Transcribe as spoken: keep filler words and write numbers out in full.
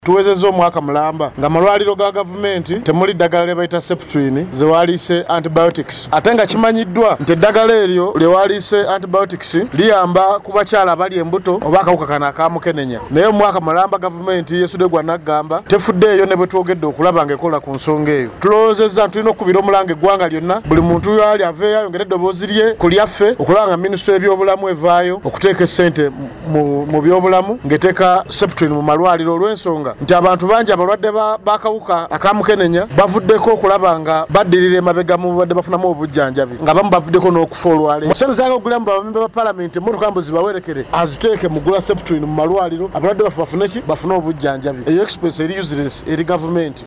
Tuwezezza omwaka mulamba nga malwaliro ga gavumenti temuli ddagala lye bayita Septrin ze waliise antibiotics. Ate nga kimanyiddwa nti eddagala eryo lye waliise antibiotics liyamba ku bakyala abali embuto oba akawuka kano akamukenenya. Naye omwaka mulamba gavumenti yesudde gwa naggamba tefuddeeyo ne bwe twogedde okulaba ng'ekola ku nsonga eyo. Tulowoozezza nti tulina okukubira omulanga eggwanga lyonna buli muntu yali aveeyo ayongere eddoboozi lye ku lyaffe okulaba nga minisitule y'ebyobulamu evaayo okuteeka essente mu, mu byobulamu ng'eteeka Septrin mu malwaliro olw'ensonga nti abantu bangi abalwadde bakawuka akamukenenya bavuddeko okulaba nga baddirira emabega mu badde bafunamu obujjanjabi nga bamu bavuddeko n'okufa olwale. Musente zaaga ogulamu bamembe ba palamenti emmotoka mbu zibawerekere aziteeke mu gula Septrin mu malwaliro abalwadde bafe bafune ki bafune obujjanjabi. Eyo express eri useless eri gavumenti.